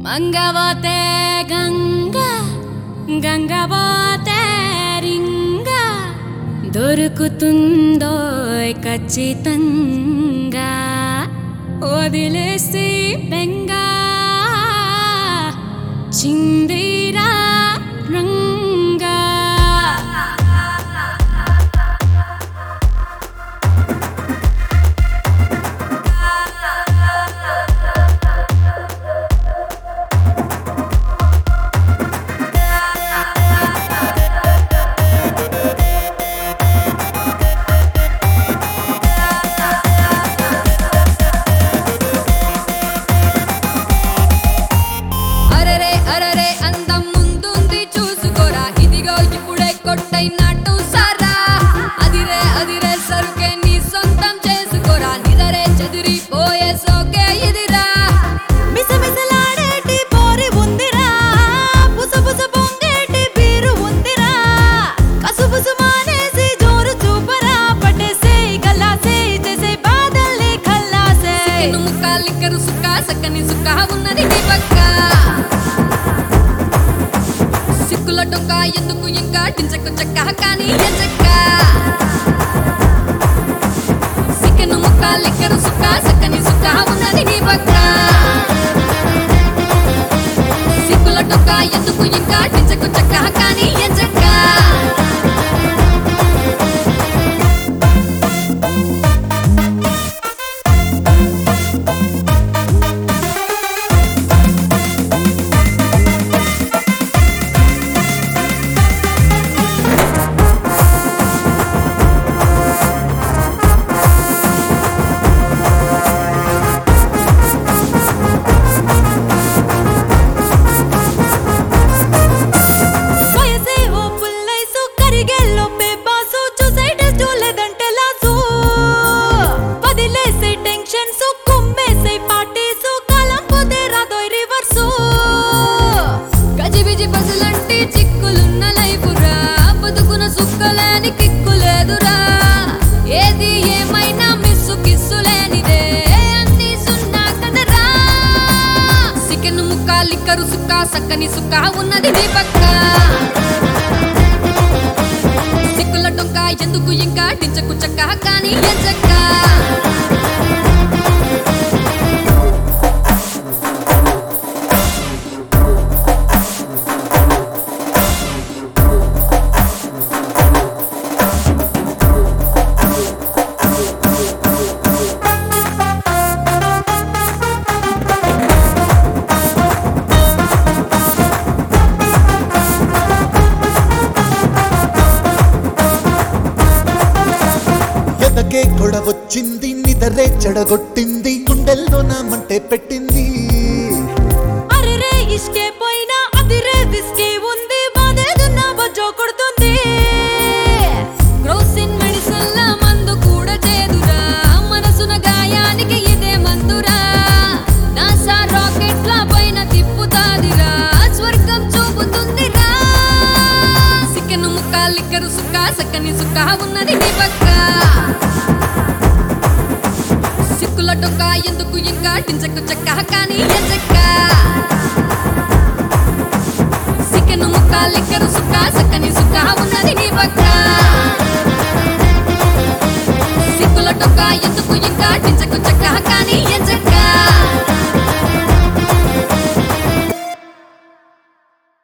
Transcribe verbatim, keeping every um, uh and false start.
మంగవతే గంగ గంగవతే రింగ దొరుకుతుందో ఖచ్చితంగా వదిలేసి బెంగ చిందిరా రంగా సక్కని సుక్క ఉన్నది నీ పక్క సిక్కుల టొక్క ఎందుకు ఇంకా టించకు చెక్క కానీ ఎంచక్క సిక్కను ముక్క లిక్కరు సుక్క సక్కని సుక్క ఉన్నది నీ పక్క సిక్కుల టొక్క ఎందుకు ఇంకా టించకు చెక్క కానీ ఎంచక్క లిక్కరు సుక్క సక్కని సుక్క ఉన్నది నీ పక్క సిక్కుల టొక్క ఎందుకు ఇంకా టించకు చెక్క కానీ ఎంచక్క ఎదకే గొడవొచ్చింది నిదరే చెడగొట్టింది గుండెల్లో నా మంటే పెట్టింది అరెరే ఇష్కే పోయినా అదిరే విస్కీ ఉంది బాధేదున్నా బజ్జో కొడుతుంది క్రోసిన్ మెడిసిన్ల మందు కూడా చేదురా మనసున గాయానికి ఇదే మందురా నాసా రాకెట్ల పైన తిప్పుతాదిరా స్వర్గం చూపుతుందిరా సిక్కను ముక్క లిక్కరు సుక్క సక్కని సుక్క ఉన్నది నీ పక్క సిక్కుల టొక్క ఎందుకు ఇంకా టించకు చెక్క కానీ ఎంచక్క సిక్కను ముక్క లిక్కరు సుక్క సక్కని సుక్క ఉన్నది నీ పక్క సిక్కుల టొక్క ఎందుకు ఇంకా టించకు చెక్క కానీ ఎంచక్క